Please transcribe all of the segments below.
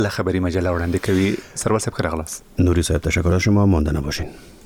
خبری مجله وړاندې کوي. سرور صاحب ښه راغلاست. نوری صاحب تشکر از شما، مانده نباشین.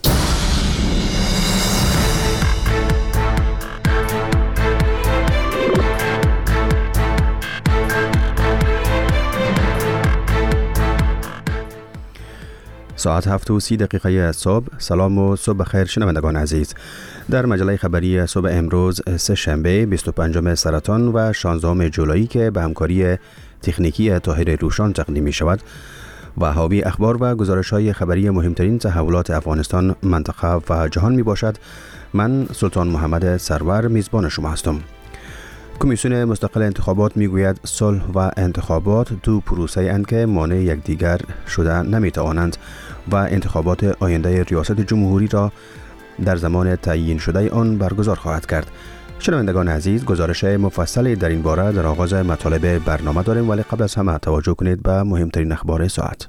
ساعت 7:30 از صبح. سلام و صبح بخیر شنوندگان عزیز. در مجله خبری صبح امروز سه شنبه 25 سرطان و 16 جولایی که به همکاری تکنیکی طاهر روشان تقدیم می شود و حاوی اخبار و گزارش‌های خبری مهمترین تحولات افغانستان، منطقه و جهان می باشد. من سلطان محمد سرور میزبان شما هستم. کمیسیون مستقل انتخابات میگوید صلح و انتخابات دو پروسه اند که مانع یکدیگر شده نمیتوانند و انتخابات آینده ریاست جمهوری را در زمان تعیین شده آن برگزار خواهد کرد. شنوندگان عزیز، گزارش مفصلی در این باره در آغاز مطالب برنامه داریم، ولی قبل از همه توجه کنید به مهمترین اخبار ساعت.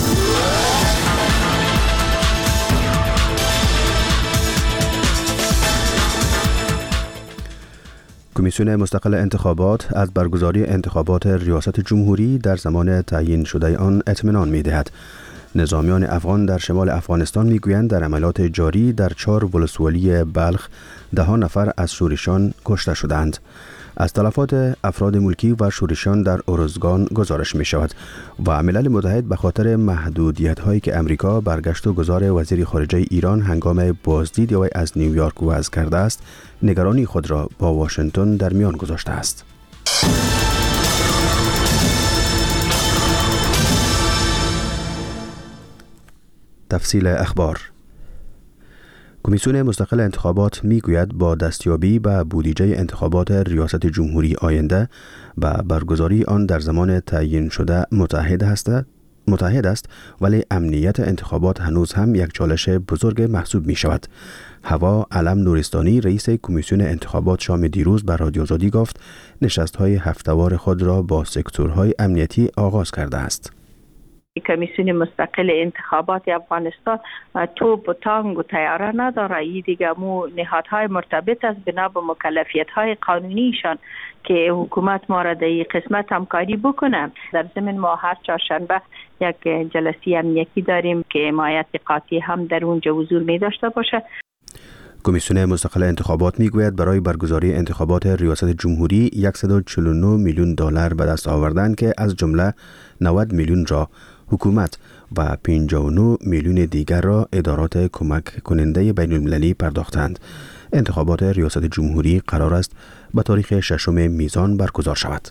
کمیسیون مستقل انتخابات از برگزاری انتخابات ریاست جمهوری در زمان تعیین شده آن اطمینان می‌دهد. نظامیان افغان در شمال افغانستان میگویند در عملیات جاری در 4 ولسوالی بلخ 10 نفر از شورشیان کشته شدند. از تلفات افراد ملکی و شورشیان در ارزگان گزارش می شود و ملل متحد به خاطر محدودیت هایی که امریکا برگشت و گذار وزیر خارجه ایران هنگام بازدید وی از نیویورک وضع کرده است، نگرانی خود را با واشنگتن در میان گذاشته است. تفصیل اخبار. کمیسیون مستقل انتخابات میگوید با دستیابی به بودجه انتخابات ریاست جمهوری آینده و برگزاری آن در زمان تعیین شده متحد است، ولی امنیت انتخابات هنوز هم یک چالش بزرگ محسوب می شود. هوا علم نورستانی رئیس کمیسیون انتخابات شام دیروز به رادیو آزادی گفت نشست‌های هفته‌وار خود را با سکتورهای امنیتی آغاز کرده است. کمیسیون مستقل انتخابات افغانستان توپ و تانگ و طیاره نداره. این دیگه مو نهادهای مرتبط است بنا به مکلفیت‌های قانونیشان که حکومت ما را در این قسمت همکاری بکنه. در ضمن ما هر چهارشنبه یک جلسه امنیتی داریم که حمایت قاطع هم در اونجا حضور می داشته باشه. کمیسیون مستقل انتخابات میگوید برای برگزاری انتخابات ریاست جمهوری 149 میلیون دلار به دست آوردند که از جمله 90 میلیون را حکومت و 59 میلیون دیگر را ادارات کمک کننده بین المللی پرداختند. انتخابات ریاست جمهوری قرار است به تاریخ 6 میزان برگزار شود.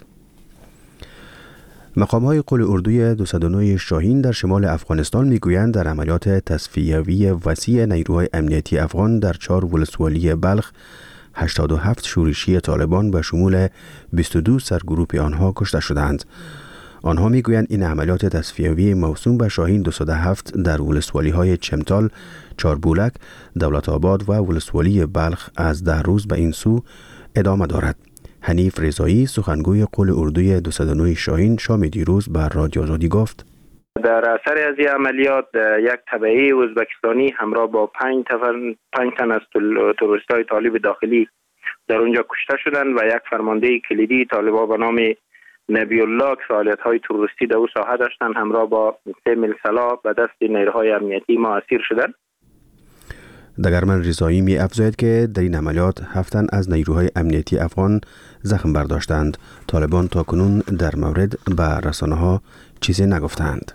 مقام‌های قل اردوی 209 شاهین در شمال افغانستان میگویند در عملیات تصفیوی وسیع نیروهای امنیتی افغان در 4 ولسوالی بلخ 87 شورشی طالبان به شمول 22 سرگروپ آنها کشته شدند. آنها میگویند این عملیات تصفیوی موسوم به شاهین 207 در ولسوالی‌های چمتال، چاربولک، دولت آباد و ولسوالی بلخ از 10 روز به این سو ادامه دارد. حنیف رضایی سخنگوی قل اردوی 209 شاهین شام دیروز بر رادیو آزادی گفت در اثر از این عملیات یک تبعه ازبکستانی همراه با 5 تن از تروریست‌های طالب داخلی در اونجا کشته شدند و یک فرمانده کلیدی طالبان به نام نبی الله که فعالیت‌های تروریستی در او ساحه داشتند همراه با 3 میل سلاح به دست نیروهای امنیتی ما اسیر شدند. دگرمن رضایی می افزاید که در این عملیات 7 تن از نیروهای امنیتی افغان زخم برداشتند. طالبان تاکنون در مورد به رسانه‌ها چیزی نگفتند.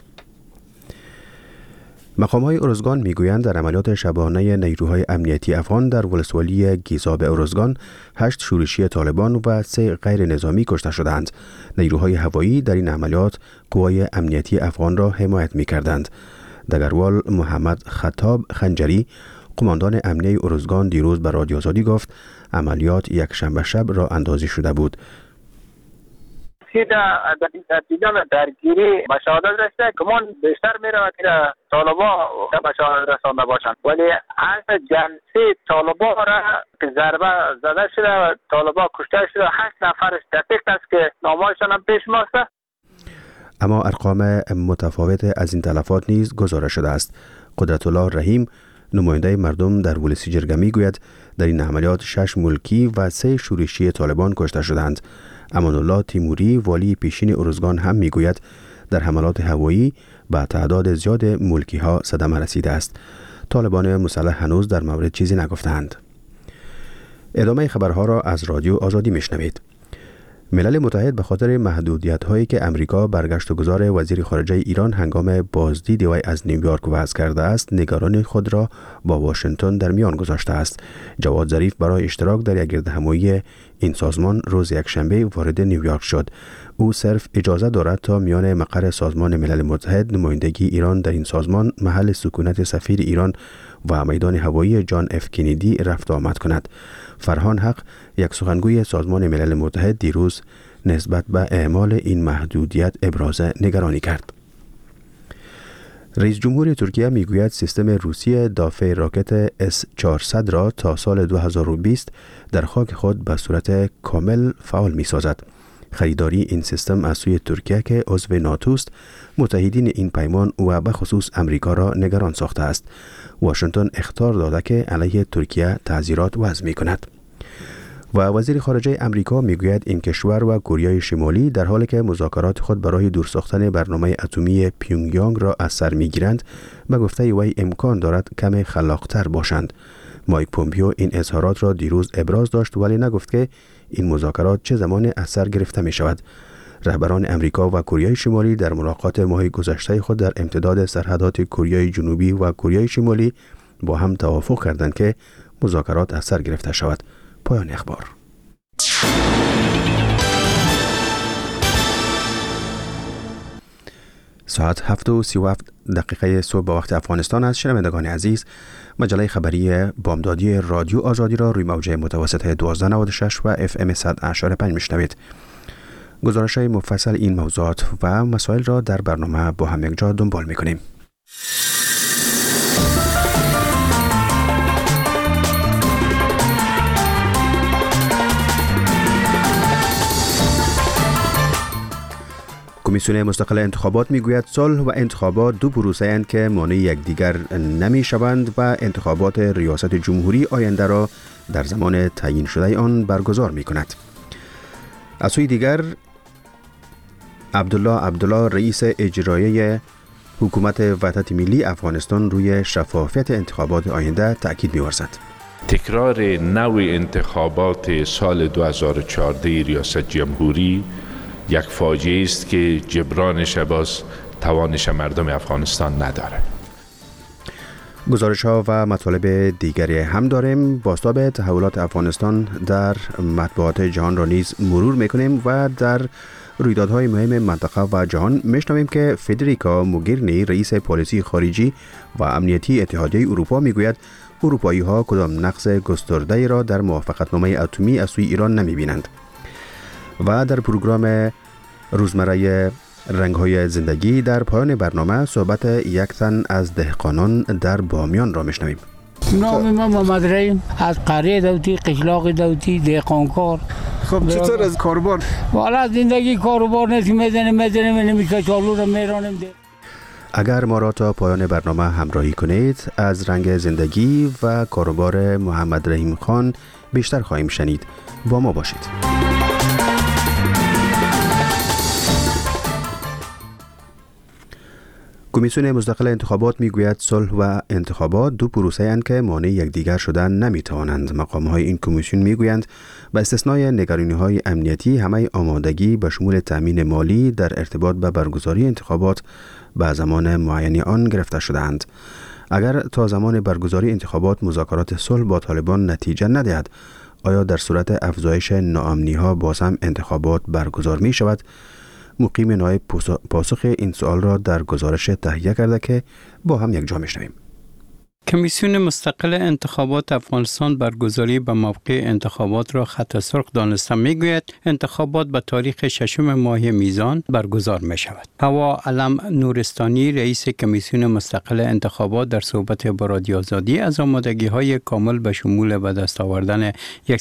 مقام‌های ارزگان میگویند در عملیات شبانه نیروهای امنیتی افغان در ولسوالی گیزاب ارزگان 8 شورشی طالبان و 3 غیر نظامی کشته شدند. نیروهای هوایی در این عملیات قوای امنیتی افغان را حمایت می‌کردند. دگروال محمد خطاب خنجری قماندان امنیه ارزگان دیروز به رادیو آزادی گفت عملیات یک شنبه شب راه اندازی شده بود. در دیدن درگیری به شهادت رسیده که من بیشتر میره که طالبا به شهادت رسانده باشند، ولی از جنسی طالبا را که ضربه زده شده و طالبا کشته شده 8 نفرش دقیق است که نامه‌شان هم پیش ماسته. اما ارقام متفاوت از این تلفات نیز گزارش شده است. قدرت الله رحیم نماینده مردم در ولسی جرگه میگوید در این عملیات 6 ملکی و 3 شورشی طالبان کشته شدند. امان الله تیموری والی پیشین ارزگان هم میگوید در حملات هوایی به تعداد زیاد ملکی‌ها صدمه رسیده است. طالبان مسلح هنوز در مورد چیزی نگفتند. ادامه خبرها را از رادیو آزادی میشنوید. ملل متحد به خاطر محدودیت‌هایی که امریکا برگشت و گذار وزیر خارجه ایران هنگام بازدید وی از نیویورک وضع کرده است، نگرانی خود را با واشنگتن در میان گذاشته است. جواد ظریف برای اشتراک در یک گردهمایی این سازمان روز یکشنبه وارد نیویورک شد. او صرف اجازه دارد تا میان مقر سازمان ملل متحد نمایندگی ایران در این سازمان، محل سکونت سفیر ایران و میدان هوایی جان اف کندی رفت آمد کند. فرهان حق، یک سخنگوی سازمان ملل متحد، دیروز نسبت به اعمال این محدودیت ابراز نگرانی کرد. رئیس جمهور ترکیه میگوید سیستم روسی دافع راکت S-400 را تا سال 2020 در خاک خود به صورت کامل فعال می‌سازد. خریداری این سیستم از سوی ترکیه که عضو ناتو است، متحدین این پیمان و به خصوص امریکا را نگران ساخته است. واشنگتن اخطار داده که علیه ترکیه تعزیرات وضع می‌کند. و وزیر خارجه امریکا میگوید این کشور و کره شمالی در حالی که مذاکرات خود برای دور ساختن برنامه اتمی پیونگیانگ را از سر میگیرند، به گفته وی امکان دارد کم خلاق‌تر باشند. مایک پومپیو این اظهارات را دیروز ابراز داشت، ولی نگفت که این مذاکرات چه زمان از سر گرفته می شود. رهبران امریکا و کره شمالی در ملاقات ماه گذشته خود در امتداد سرحدات کره جنوبی و کره شمالی با هم توافق کردند که مذاکرات از سر گرفته شود. پایان اخبار. ساعت 7:37 صبح به وقت افغانستان است. شنوندگان عزیز، مجله خبری بامدادی رادیو آزادی را روی موجه متوسط 1296 و FM 100.5 میشنوید. گزارش‌های مفصل این موضوعات و مسائل را در برنامه با هم یک جا دنبال می‌کنیم. کمیسیون مستقل انتخابات میگوید صلح و انتخابات دو پروسه اند که مانع یکدیگر نمی شوند و انتخابات ریاست جمهوری آینده را در زمان تعیین شده آن برگزار می کند. از سوی دیگر عبدالله رئیس اجرایی حکومت وحدت ملی افغانستان روی شفافیت انتخابات آینده تأکید می‌ورزد. تکرار نوع انتخابات سال 2014 ریاست جمهوری یک فاجعه است که جبرانش باز توانش مردم افغانستان نداره. گزارش‌ها و مطالب دیگری هم داریم. بازتاب تحولات افغانستان در مطبوعات جهان را نیز مرور می‌کنیم و در رویدادهای مهم منطقه و جهان می‌شنویم که فدریکا موگرینی رئیس پالیسی خارجی و امنیتی اتحادیه اروپا میگوید اروپایی‌ها کدام نقص گسترده‌ای را در موافقتنامه اتمی از سوی ایران نمی‌بینند. و در پروگرام روزمره رنگ‌های زندگی در پایان برنامه صحبت یک تن از دهقانان در بامیان را میشنویم. نام من محمد رحیم از قریه دوتی قشلاق دوتی دهقانکار. خب چطور از کاروبار؟ والا زندگی کاروبار نیست، میزنه نمیکشالو رو میرانم. اگر ما را تا پایان برنامه همراهی کنید از رنگ زندگی و کاروبار محمد رحیم خان بیشتر خواهیم شنید. با ما باشید. کمیسیون مستقل انتخابات میگوید صلح و انتخابات دو پروسه اند که مانع یکدیگر شدن نمیتوانند. مقام‌های این کمیسیون میگویند با استثنای نگرانی‌های امنیتی همه آمادگی به شمول تامین مالی در ارتباط به برگزاری انتخابات به زمان معینی آن گرفته شده‌اند. اگر تا زمان برگزاری انتخابات مذاکرات صلح با طالبان نتیجه ندهد، آیا در صورت افزایش ناامنی‌ها باز هم انتخابات برگزار می شود؟ مقیم نایب پاسخ این سوال را در گزارش تهیه کرده که با هم یک جا میشنویم. کمیسیون مستقل انتخابات افغانستان برگزاری به موقع انتخابات را خط سرخ دانسته میگوید انتخابات به تاریخ 6 ماه میزان برگزار می شود. هوا علم نورستانی رئیس کمیسیون مستقل انتخابات در صحبت با رادیو آزادی از آمادگی های کامل به شمول به دست آوردن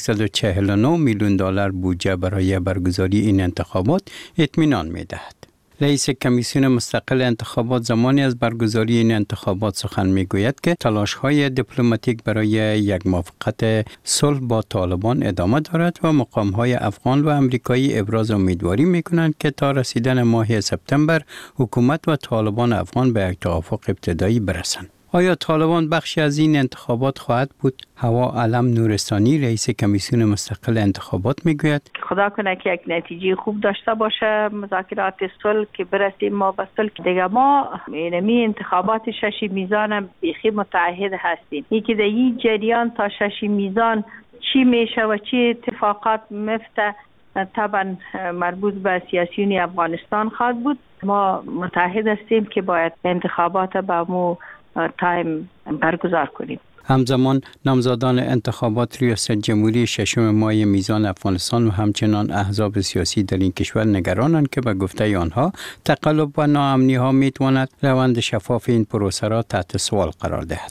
149 میلیون دلار بودجه برای برگزاری این انتخابات اطمینان می دهد. رئیس کمیسیون مستقل انتخابات زمانی از برگزاری این انتخابات سخن میگوید که تلاش‌های دیپلماتیک برای یک موافقت صلح با طالبان ادامه دارد و مقام‌های افغان و امریکایی ابراز امیدواری می‌کنند که تا رسیدن ماه سپتامبر حکومت و طالبان افغان به یک توافق ابتدایی برسند. آیا طالبان بخشی از این انتخابات خواهد بود؟ هوا علم نورستانی رئیس کمیسیون مستقل انتخابات میگوید خدا کنه که یک نتیجه خوب داشته باشه مذاکرات صلح که برسیم ما به صلح. دیگه ما اینمی انتخابات 6 میزان بیخی متعهد هستیم. این که در این جریان تا 6 میزان چی میشه و چی اتفاقات مفته طبعا مربوط به سیاسیون افغانستان خواهد بود. ما متعهد هستیم که باید انتخابات به مو تایم برگزار کنیم. همزمان نامزدان انتخابات ریاست جمهوری 6 ماه میزان افغانستان و همچنان احزاب سیاسی در این کشور نگرانند که به گفته آنها تقلب و ناامنی ها میتواند روند شفاف این پروسه را تحت سوال قرار دهد.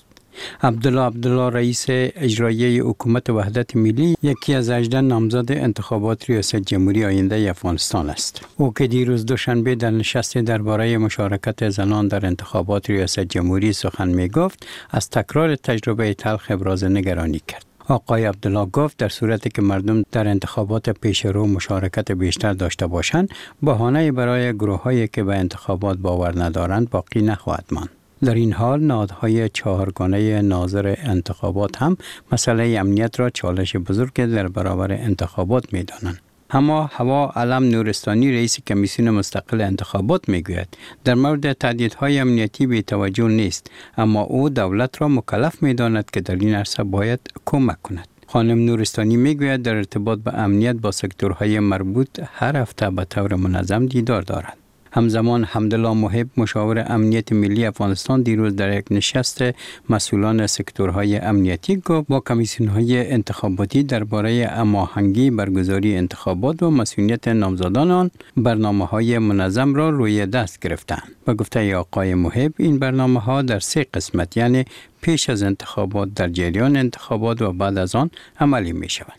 عبدالله رئیس اجرایی حکومت وحدت ملی یکی از 18 نامزد انتخابات ریاست جمهوری آینده افغانستان است. او که دیروز دوشنبه در نشست درباره مشارکت زنان در انتخابات ریاست جمهوری سخن می گفت از تکرار تجربه تلخ ابراز نگرانی کرد. آقای عبدالله گفت در صورتی که مردم در انتخابات پیش رو مشارکت بیشتر داشته باشند بهانه برای گروه‌هایی که به انتخابات باور ندارند باقی نخواهد ماند. در این حال نهادهای 4گانه ناظر انتخابات هم مسئله امنیت را چالش بزرگ در برابر انتخابات می دانند. اما هوا علم نورستانی رئیس کمیسیون مستقل انتخابات می گوید در مورد تهدیدهای امنیتی بی توجه نیست، اما او دولت را مکلف می داند که در این عرصه باید کمک کند. خانم نورستانی می گوید در ارتباط به امنیت با سکتورهای مربوط هر هفته به طور منظم دیدار دارد. همزمان حمدالله محب مشاور امنیت ملی افغانستان دیروز در یک نشست مسئولان سکتورهای امنیتی گفت با کمیسیون‌های انتخاباتی درباره هماهنگی برگزاری انتخابات و مسئولیت نامزدان آن برنامه‌های منظم را روی دست گرفتند. به گفته آقای محب این برنامه‌ها در 3 قسمت یعنی پیش از انتخابات، در جریان انتخابات و بعد از آن عملی می‌شوند.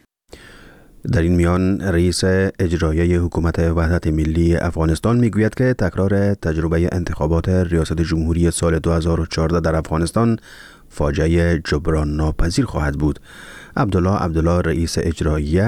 در این میان رئیس اجرایی حکومت وحدت ملی افغانستان میگوید که تکرار تجربه انتخابات ریاست جمهوری سال 2014 در افغانستان فاجعه جبران ناپذیر خواهد بود. عبدالله رئیس اجرایی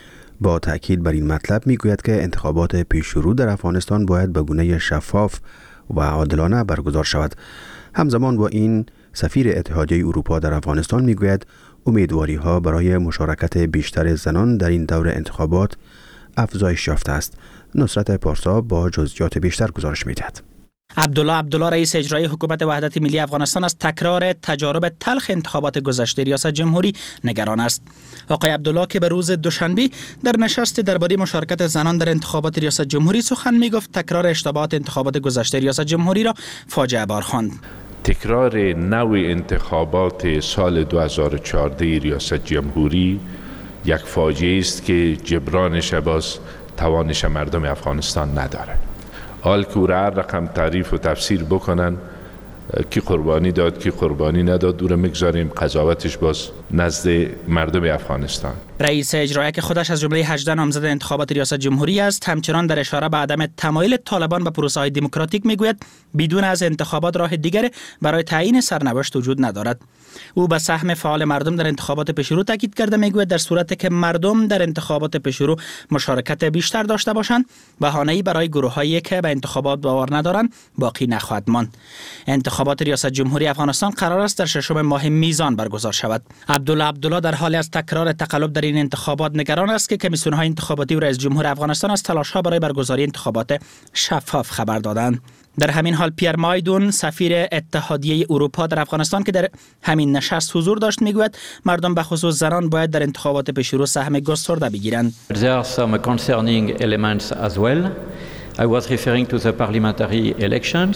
با تأکید بر این مطلب میگوید که انتخابات پیشرو در افغانستان باید به گونه شفاف و عادلانه برگزار شود. همزمان با این سفیر اتحادیه اروپا در افغانستان میگوید امیدواری ها برای مشارکت بیشتر زنان در این دور انتخابات افزایش یافته است. نصرت پارسا با جزئیات بیشتر گزارش می‌دهد. عبدالله رئیس اجرایی حکومت وحدت ملی افغانستان از تکرار تجارب تلخ انتخابات گذشته ریاست جمهوری نگران است. آقای عبدالله که به روز دوشنبه در نشست درباره مشارکت زنان در انتخابات ریاست جمهوری سخن می‌گفت تکرار اشتباهات انتخابات گذشته ریاست جمهوری را فاجعه بار خواند. تکرار نوع انتخابات سال 2014 ریاست جمهوری یک فاجعه است که جبرانش باز توانش مردم افغانستان نداره. حال که او را هر رقم تعریف و تفسیر بکنن کی قربانی داد کی قربانی نداد دور میگذاریم، قضاوتش باز نزد مردم افغانستان. رئیس اجرایی که خودش از جمله 18 نامزد انتخابات ریاست جمهوری است همچنان در اشاره به عدم تمایل طالبان به پروسه های دموکراتیک میگوید بدون از انتخابات راه دیگر برای تعیین سرنوشت وجود ندارد. او به سهم فعال مردم در انتخابات پیشرو تاکید کرده میگوید در صورتی که مردم در انتخابات پیشرو مشارکت بیشتر داشته باشند بهانه‌ای برای گروه‌هایی که به انتخابات باور ندارند باقی نخواهد ماند. انتخابات ریاست جمهوری افغانستان قرار است در 6 ماه میزان برگزار شود. عبدالله در حال از تکرار تقلب در این انتخابات نگران است که کمیسیون‌های انتخاباتی و رئیس جمهور افغانستان از تلاش‌ها برای برگزاری انتخابات شفاف خبر دادند. در همین حال پیر مایدون سفیر اتحادیه اروپا در افغانستان که در همین نشست حضور داشت میگوید مردم به خصوص زنان باید در انتخابات پیشرو سهم گسترده بگیرند. There are some concerning elements as well. I was referring to the parliamentary elections.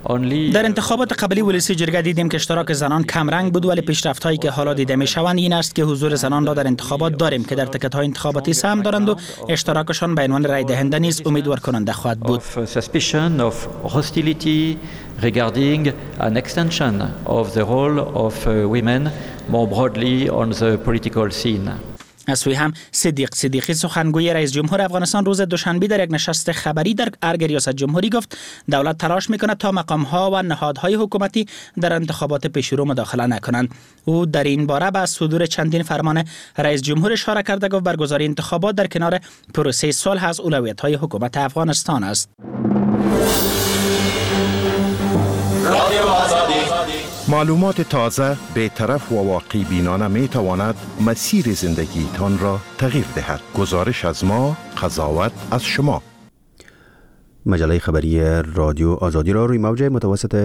در انتخابات قبلی ولسی جرگه دیدیم که اشتراک زنان کم رنگ بود، ولی پیشرفت‌هایی که حالا دیده می‌شوند این است که حضور زنان را در انتخابات داریم که در تکت‌های انتخاباتی سهم دارند و اشتراکشان به عنوان رای دهنده نیز امیدوار کننده خواهد بود. Suspicion of hostility regarding an extension of the role of women more broadly on the political scene. از سوی هم صدیقی سخنگوی رئیس جمهور افغانستان روز دوشنبه در یک نشست خبری در ارگ ریاست جمهوری گفت دولت تلاش میکند تا مقامها و نهادهای حکومتی در انتخابات پیشرو مداخله نکنند. او در این باره به صدور چندین فرمان رئیس جمهور اشاره کرده، گفت برگزاری انتخابات در کنار پروسه صلح از اولویت‌های حکومت افغانستان است. معلومات تازه، بی‌طرف و واقع بینانه می تواند مسیر زندگی تان را تغییر دهد. گزارش از ما، قضاوت از شما. مجله خبری رادیو آزادی را روی موج متوسط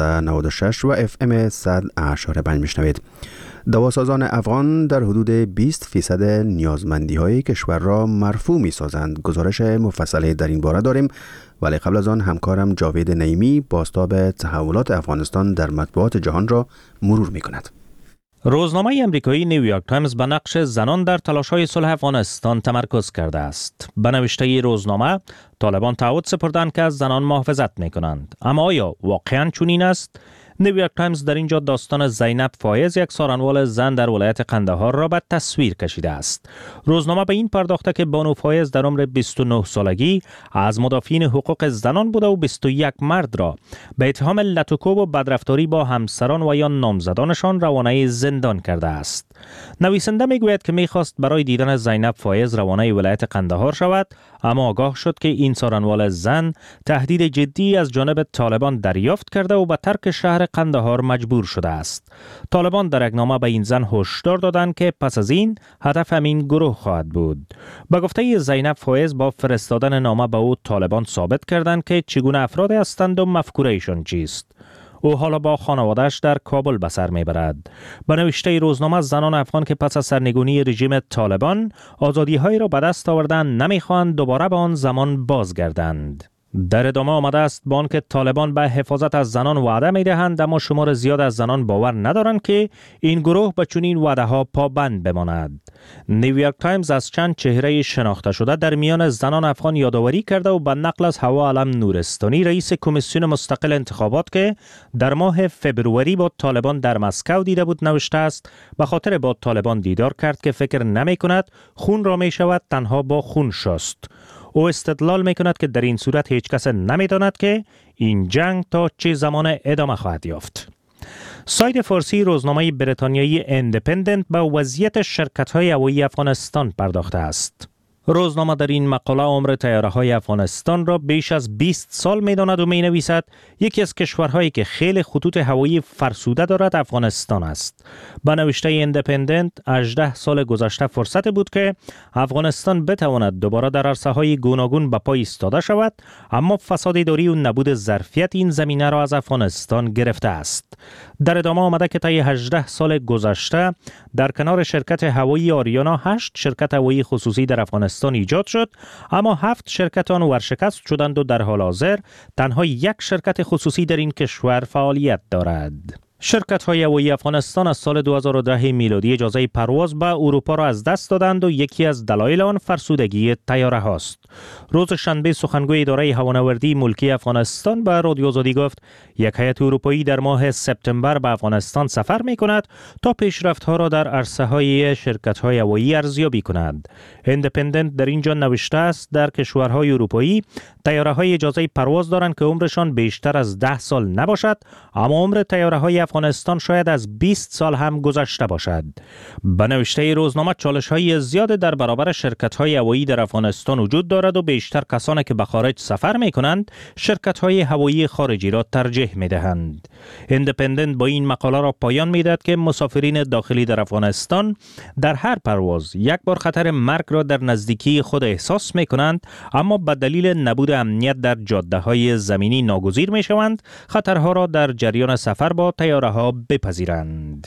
1296 و FM 100.5 میشنوید. دواسازان افغان در حدود 20% نیازمندی های کشور را مرفوع می سازند. گزارش مفصلی در این باره داریم، ولی قبل از آن همکارم جاوید نعیمی بازتاب تحولات افغانستان در مطبوعات جهان را مرور می کند. روزنامه امریکایی نیویورک تایمز به نقش زنان در تلاش‌های صلح افغانستان تمرکز کرده است. به نوشته روزنامه، طالبان تعهد سپردند که از زنان محافظت می‌کنند. اما آیا واقعاً چنین است؟ نیویورک تایمز در اینجا داستان زینب فایز، یک سارنوال زن در ولایت قندهار را به تصویر کشیده است. روزنامه به این پرداخته که بانو فایز در عمر 29 سالگی از مدافعین حقوق زنان بوده و 21 مرد را به اتهام لطوکوب و بدرفتاری با همسران و یا نامزدانشان روانه زندان کرده است. نویسنده میگوید که میخواست برای دیدن زینب فایز روانه ولایت قندهار شود، اما آگاه شد که این سارنوال زن تهدید جدی از جانب طالبان دریافت کرده و به ترک شهر قندهار مجبور شده است. طالبان در یک نامه به این زن هشدار دادند که پس از این هدف همین گروه خواهد بود. به گفته زینب فایز، با فرستادن نامه به او طالبان ثابت کردند که چگونه افراد هستند و مفکوره ایشان چیست. او حالا با خانواده‌اش در کابل به سر میبرد. به نوشته روزنامه، زنان افغان که پس از سرنگونی رژیم طالبان آزادی‌هایی را به دست آوردند نمیخواهند دوباره به آن زمان بازگردند. در ادامه آمده است با آنکه طالبان به حفاظت از زنان وعده می‌دهند، اما شمار زیاد از زنان باور ندارند که این گروه به چنین وعده‌ها پابند بماند. نیویورک تایمز از چند چهره شناخته شده در میان زنان افغان یادآوری کرده و به نقل از حوا علم نورستانی، رئیس کمیسیون مستقل انتخابات که در ماه فبروری با طالبان در مسکو دیده بود، نوشته است به خاطر با طالبان دیدار کرد که فکر نمی‌کند خون را می‌شود تنها با خون شست. او استدلال می‌کند که در این صورت هیچ کس نمی‌داند که این جنگ تا چه زمان ادامه خواهد یافت. سایت فارسی روزنامه بریتانیایی اندیپندنت به وضعیت شرکت‌های هوایی افغانستان پرداخته است. روزنامه در این مقاله عمر طیاره‌های افغانستان را بیش از 20 سال می‌داند و می‌نویسد یکی از کشورهایی که خیلی خطوط هوایی فرسوده دارد افغانستان است. به نوشته اندیپندنت، 18 سال گذشته فرصت بود که افغانستان بتواند دوباره در عرصه‌های گوناگون به پای ایستاده شود، اما فساد اداری و نبود ظرفیت این زمینه را از افغانستان گرفته است. در ادامه آمده که طی 18 سال گذشته در کنار شرکت هوایی آریانا 8 شرکت هوایی خصوصی در افغانستان ایجاد شد، اما 7 شرکت آن ورشکست شدند و در حال حاضر تنها یک شرکت خصوصی در این کشور فعالیت دارد. شرکت‌های هوایی افغانستان از سال 2010 میلادی اجازه پرواز به اروپا را از دست دادند و یکی از دلایل آن فرسودگی طیاره هاست. روز شنبه سخنگوی اداره هوانوردی ملکی افغانستان به رادیو آزادی گفت یک هیئت اروپایی در ماه سپتامبر به افغانستان سفر می‌کند تا پیشرفت‌ها را در عرصه‌های شرکت‌های هوایی ارزیابی کند. اندیپندنت در اینجا نوشته است در کشورهای اروپایی طیاره‌های اجازه پرواز دارند که عمرشان بیشتر از 10 سال نباشد، اما عمر طیاره‌های افغانستان شاید از 20 سال هم گذشته باشد. به نوشته روزنامه، چالش‌های زیاد در برابر شرکت‌های هوایی در افغانستان وجود دارد و بیشتر کسانی که به خارج سفر می‌کنند شرکت‌های هوایی خارجی را ترجیح می‌دهند. اندیپندنت با این مقاله را پایان می‌دهد که مسافرین داخلی در افغانستان در هر پرواز یک بار خطر مرگ را در نزدیکی خود احساس می‌کنند، اما به دلیل نبود امنیت در جاده‌های زمینی ناگزیر می‌شوند خطرها را در جریان سفر با طیاره‌ها بپذیرند.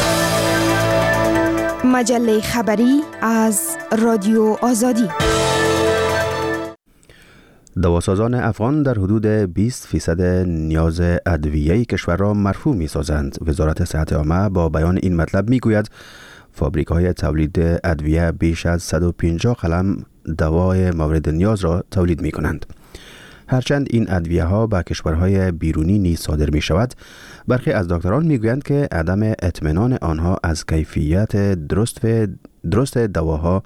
مجله خبری از رادیو آزادی. دواسازان افغان در حدود 20% نیاز ادویه کشور را مرفوع می سازند. وزارت صحت عامه با بیان این مطلب می گوید فابریک‌های تولید ادویه بیش از 150 قلم دوای مورد نیاز را تولید می کنند. هرچند این ادویه ها به کشورهای بیرونی نیز صادر می شود، برخی از دکتران می گویند که عدم اطمینان آنها از کیفیت درست دواها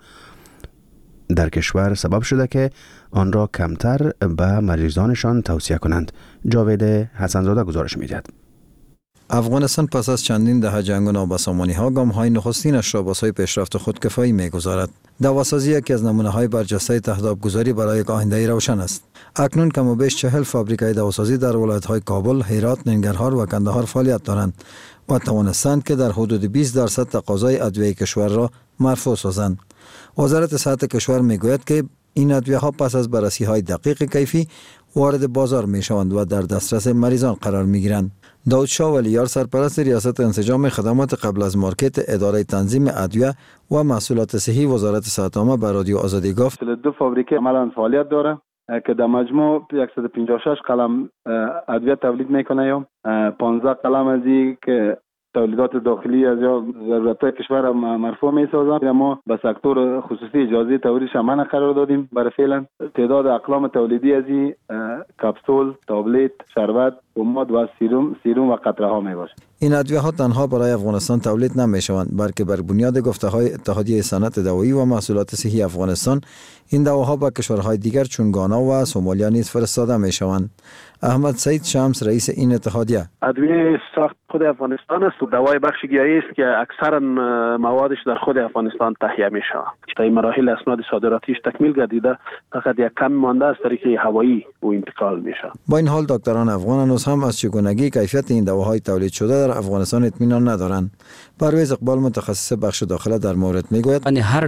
در کشور سبب شده که آن را کمتر به مریضانشان توصیه کنند. جاوید حسنزاده گزارش می‌دهد. افغانستان پس از چندین دهه جنگ و نابسامانی‌ها گام‌های نخستینش را با سوی پیشرفت خودکفایی می‌گذارد. دواسازی یکی از نمونه‌های برجسته تهداب‌گذاری برای یک آینده روشن است. اکنون کم و بیش 40 فابریکای دواسازی در ولایت‌های کابل، هرات، ننگرهار و کندهار فعالیت دارند و توانستند که در حدود 20% تقاضای ادویه کشور را مرفوع سازند. وزارت صحت کشور می‌گوید که این ادویه‌ها پس از بررسی‌های دقیق کیفی وارد بازار می‌شوند و در دسترس مریضان قرار می‌گیرند. داود شاه ولیار سرپرست ریاست انسجام خدمات قبل از مارکت اداره تنظیم ادویه و محصولات صحی وزارت صحت عامه به رادیو آزادی گفت 2 فابریکه عملاً فعالیت داره که در مجموع 156 قلم ادویه تولید میکنه یا 15 قلم از این که تولیدات داخلی از یا ضرورت‌های کشور مرفوع می‌سازند. ما به سکتور خصوصی اجازه تولیدش منع قرار دادیم. برای فعلا تعداد اقلام تولیدی از این کپسول، تابلت، شربت، پماد و سیروم و قطره ها میباشد. این ادویه ها تنها برای افغانستان تولید نمیشوند، بلکه بر بنیاد گفته‌های اتحادیه صنعت دوایی و محصولات صحی افغانستان این دواها به کشورهای دیگر چون گانا و سومالیا نیز فرستاده میشوند. احمد سعید شمس رئیس این اتحادیه: ادویه ساخت خود افغانستان است و دوای بخش گیاهی است که اکثرا موادش در خود افغانستان تهیه میشود. تا این مراحل اسناد صادراتیش تکمیل گردیده، فقط یک کم مانده از طریق هوایی و انتقال میشه. با این حال دکتران افغان هنوز هم از چگونگی کیفیت این دواهای تولید شده در افغانستان اطمینان ندارند. پرویز اقبال متخصص بخش داخله در مورد میگوید هر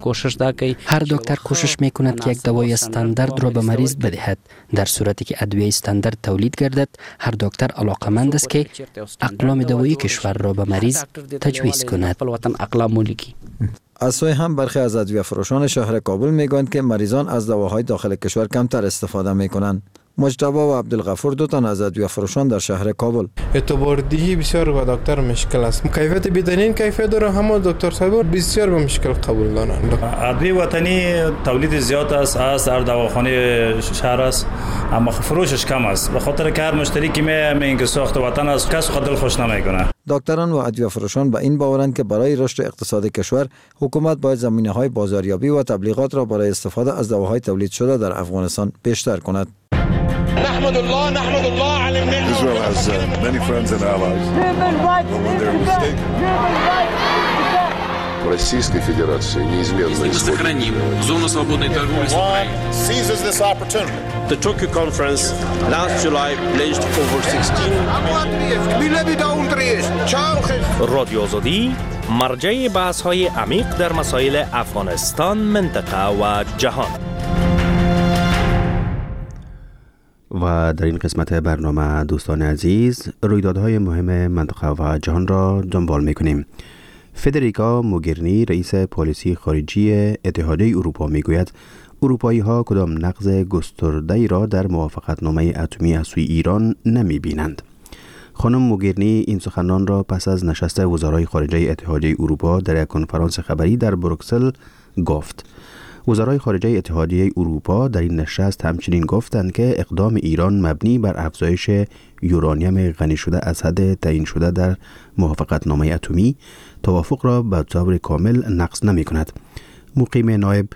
دکتر کوشش میکند که یک دوای استاندارد را به مریض بدهد. در صورتی که ادویه استاندارد تولید گردد، هر دکتر علاقمند است که اقلام دوایی کشور را به مریض تجویز کند. از سوی هم برخی از ادویه فروشان شهر کابل میگویند که مریضان از دواهای داخل کشور کمتر استفاده میکنند. مجتبی و عبدالغفور دو تن از ادویه فروشان در شهر کابل: اعتباردهی بسیار با دکتر مشکل است. کیفیت بدنین کیفیت داره، همه دکتر صاحب بسیار به مشکل قبول دارند. ادویه وطنی تولید زیاد است در دواخانه شهر است، اما فروشش کم است. به خاطر که هر مشتری که میگه ساخت وطن است، کس خود دل خوش نمیکنه. دکتران و ادویه فروشان به این باورند که برای رشد اقتصاد کشور حکومت باید زمینه‌های بازاریابی و تبلیغات را برای استفاده از دواهای تولید شده در افغانستان بیشتر کند. نحمد الله على النعمة. Israel has many friends and allies. When they're mistaken. Российской Федерации неизменно сохраним зону свободной торговли с Украиной. Seizes this opportunity. The Tokyo conference last July pledged over 16 رادیو آزادی مرجع بحث‌های عمیق در مسائل افغانستان، منطقه و جهان. و در این قسمت برنامه دوستان عزیز رویدادهای مهم منطقه و جهان را دنبال می‌کنیم. فدریکا موگرینی رئیس پالیسی خارجی اتحادیه اروپا میگوید اروپایی‌ها کدام نقض گسترده‌ای را در موافقتنامه اتمی از سوی ایران نمی‌بینند. خانم موگرینی این سخنان را پس از نشست وزرای خارجه اتحادیه اروپا در یک کنفرانس خبری در بروکسل گفت. وزرای خارجه اتحادیه اروپا در این نشست همچنین گفتند که اقدام ایران مبنی بر افزایش یورانیم غنی شده از حد تعیین شده در موافقتنامه اتمی توافق را به طور کامل نقض نمی کند. مقیم نایب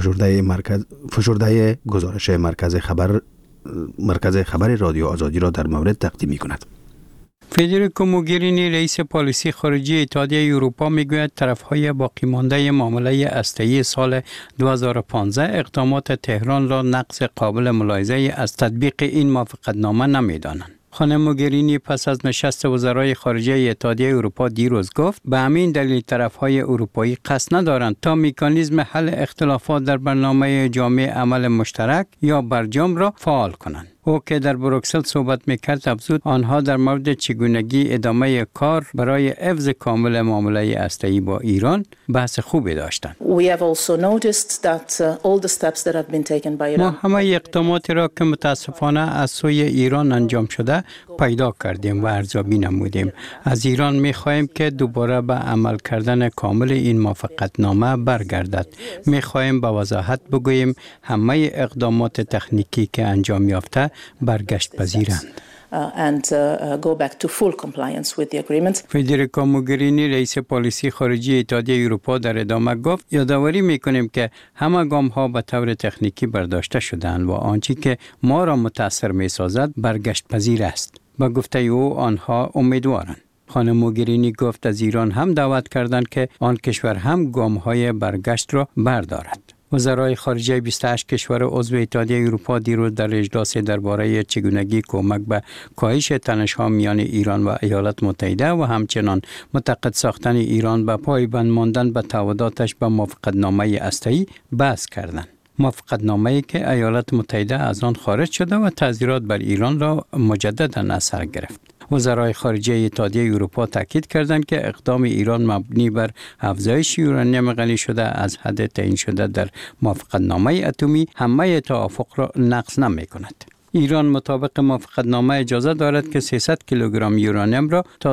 فشرده گزارش مرکز خبر رادیو آزادی را در مورد تقدیم می کند. فدریکا موگرینی رئیس پالیسی خارجی اتحادیه اروپا میگوید طرفهای باقی مانده معامله هسته‌ای سال 2015 اقدامات تهران را نقض قابل ملاحظه از تطبیق این موافقتنامه نمیدانند. خانم موگرینی پس از نشست وزرای خارجه اتحادیه اروپا دیروز گفت به همین دلیل طرفهای اروپایی قصد ندارند تا مکانیزم حل اختلافات در برنامه جامع عمل مشترک یا برجام را فعال کنند. او که در بروکسل صحبت میکرد افزود آنها در مورد چگونگی ادامه کار برای حفظ کامل معامله هسته‌ای با ایران بحث خوبی داشتند. ما همه اقداماتی را که متاسفانه از سوی ایران انجام شده پیدا کردیم و ارزیابی نمودیم. از ایران می‌خواهیم که دوباره به عمل کردن کامل این موافقتنامه برگردد. می‌خواهیم با وضاحت بگوییم همه اقدامات تکنیکی که انجام یافته برگشت پذیرند. فدریکا موگرینی رئیس پالیسی خارجی اتحادیه اروپا در ادامه گفت یادآوری می‌کنیم که همه گام‌ها به طور تکنیکی برداشته شدند و آنچه که ما را متأثر می‌سازد برگشت پذیر است. با گفته او آنها امیدوارند. خانم موگرینی گفت از ایران هم دعوت کردند که آن کشور هم گام‌های برگشت را بردارد. وزرای خارجه 28 کشور عضو اتحادیه اروپا دیروز در اجلاس درباره چگونگی کمک به کاهش تنش‌ها میان ایران و ایالات متحده و همچنان متقاعد ساختن ایران به پایبند ماندن به تعهداتش به موافقتنامه هسته‌ای بحث کردند. موافقتنامه‌ای که ایالات متحده از آن خارج شده و تعزیرات بر ایران را مجددا از سر گرفت. وزرای خارجه اتحادیه اروپا تاکید کردند که اقدام ایران مبنی بر افزایش یورانیم غنی شده از حد تعیین شده در موافقتنامه اتمی همه توافق را نقض نمی‌کند. ایران مطابق موافقتنامه اجازه دارد که 300 کیلوگرم یورانیم را تا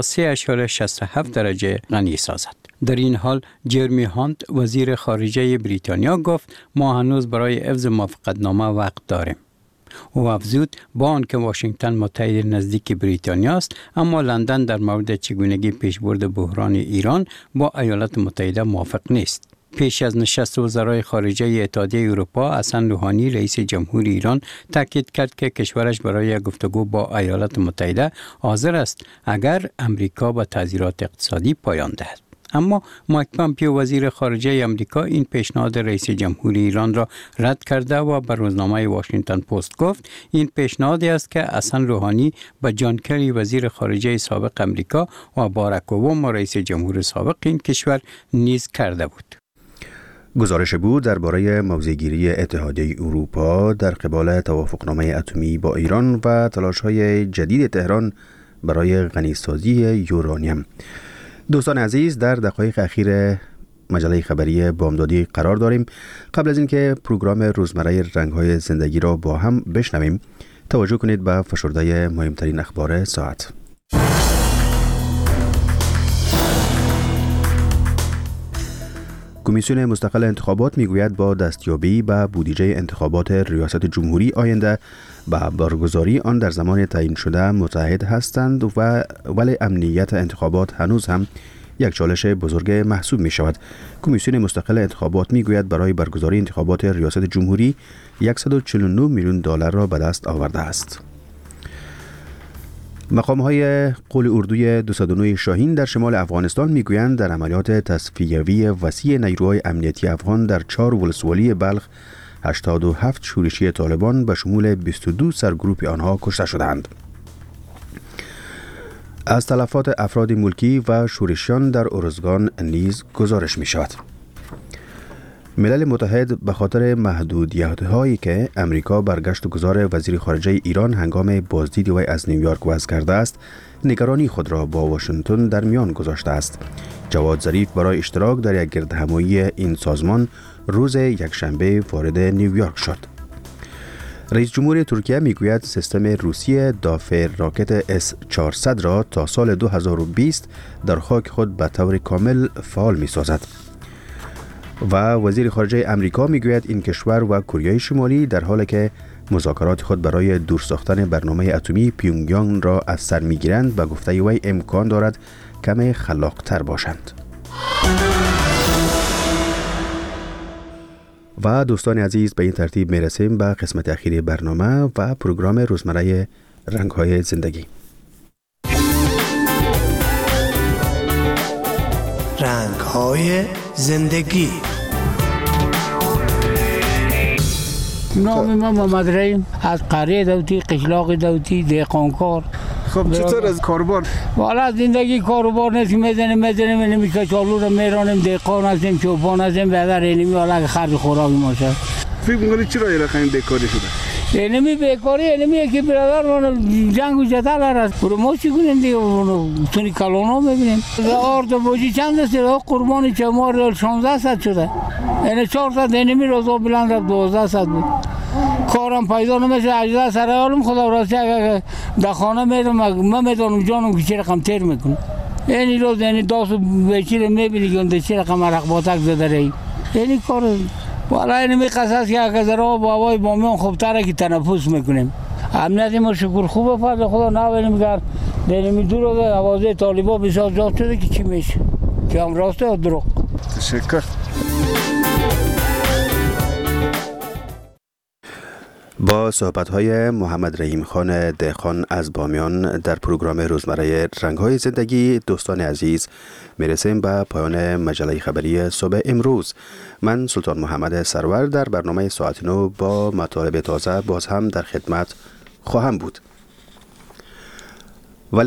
3.67 درجه غنی سازد. در این حال جرمی هانت وزیر خارجه بریتانیا گفت ما هنوز برای حفظ موافقتنامه وقت داریم. او افزود با آنکه واشنگتن متحد نزدیک بریتانیا است اما لندن در مورد چگونگی پیشبرد بحران ایران با ایالات متحده موافق نیست. پیش از نشست وزرای خارجه اتحادیه اروپا حسن روحانی رئیس جمهوری ایران تاکید کرد که کشورش برای گفتگو با ایالات متحده حاضر است اگر امریکا به تعزیرات اقتصادی پایان دهد. اما مایک پامپیو وزیر خارجه امریکا این پیشنهاد رئیس جمهوری ایران را رد کرده و به روزنامه واشنگتن پست گفت این پیشنهادی است که حسن روحانی به جان کری وزیر خارجه سابق امریکا و باراک اوباما رئیس جمهور سابق این کشور نیز کرده بود. گزارش بود درباره موضع‌گیری اتحادیه اروپا در قبال توافقنامه اتمی با ایران و تلاش‌های جدید تهران برای غنیسازی یورانیم. دوستان عزیز در دقایق اخیر مجله خبری بامدادی قرار داریم. قبل از اینکه پروگرام روزمره رنگ‌های زندگی را با هم بشنویم توجه کنید به فشرده مهمترین اخبار ساعت. کمیسیون مستقل انتخابات میگوید با دستیابی به بودجه انتخابات ریاست جمهوری آینده با برگزاری آن در زمان تعیین شده متحد هستند ولی امنیت انتخابات هنوز هم یک چالش بزرگ محسوب می شود. کمیسیون مستقل انتخابات میگوید برای برگزاری انتخابات ریاست جمهوری 149 میلیون دلار را به دست آورده است. مقام‌های قول اردوی 209 شاهین در شمال افغانستان میگویند در عملیات تصفیوی وسیع نیروهای امنیتی افغان در 4 ولسوالی بلخ 87 شورشی طالبان به شمول 22 سرگروپ آنها کشته شدند. از تلفات افراد ملکی و شورشیان در ارزگان نیز گزارش می شود. ملل متحد به خاطر محدودیت‌هایی که امریکا بر گشت و گذار وزیر خارجه ایران هنگام بازدید وی از نیویورک وضع کرده است، نگرانی خود را با واشنگتن در میان گذاشته است. جواد ظریف برای اشتراک در یک گردهمایی این سازمان روز یکشنبه وارد نیویورک شد. رئیس جمهور ترکیه میگوید سیستم روسی دافع راکت S-400 را تا سال 2020 در خاک خود به طور کامل فعال می‌سازد. و وزیر خارجه امریکا میگوید این کشور و کره شمالی در حالی که مذاکرات خود برای دور ساختن برنامه اتمی پیونگیانگ را از سر میگیرند به گفته وی امکان دارد کمی خلاق‌تر باشند. و دوستان عزیز به این ترتیب میرسیم به قسمت اخیری برنامه و پروگرام روزمره رنگ‌های زندگی. رنگ‌های زندگی. نام من محمد رحیم از قریه دوتی قشلاق دوتی دهقانکار. خب چطور از کاروبار؟ والا زندگی کاروبار نیست، میزنیم کچالو رو میرانیم، دهقان هستیم، چوپان هستیم، بدر اینمی حالا خرج خوراک ما شد. فکر می‌کنی چرا این رقم بیکاری شده؟ اینمی بیکاری اینمی که برادر من جنگ و جدال است برو ما چی کنیم دیگه تونی کلونا میبینیم آرد بوجی چند است قربانی چمار 1600 شده این 400 اینمی روزا بلند رفت 1200 بود کارم پیدا نمیشه اجزا سر حالم خدا راستی اگر در خانه میرم من میدونم جانم که چه رقم تیر میکنم اینی روز اینی داست بیچیر میبینی که چه رقم عرق باتک زده رهی اینی کار والا اینمی قصص که اگر ذرا با هوای بامیان خوبتره که تنفس میکنیم امنیت ما شکر خوبه فضل خدا نبینیم که اینمی دور روز آوازه طالبا بسیار زیاد شده که چی میشه که هم راسته یا دروغ. تشکر. با صحبت‌های محمد رحیم خان دهخان از بامیان در پروگرام روزمره رنگ‌های زندگی دوستان عزیز میرسیم به پایان مجله خبری صبح امروز. من سلطان محمد سرور در برنامه ساعت 9 با مطالب تازه باز هم در خدمت خواهم بود.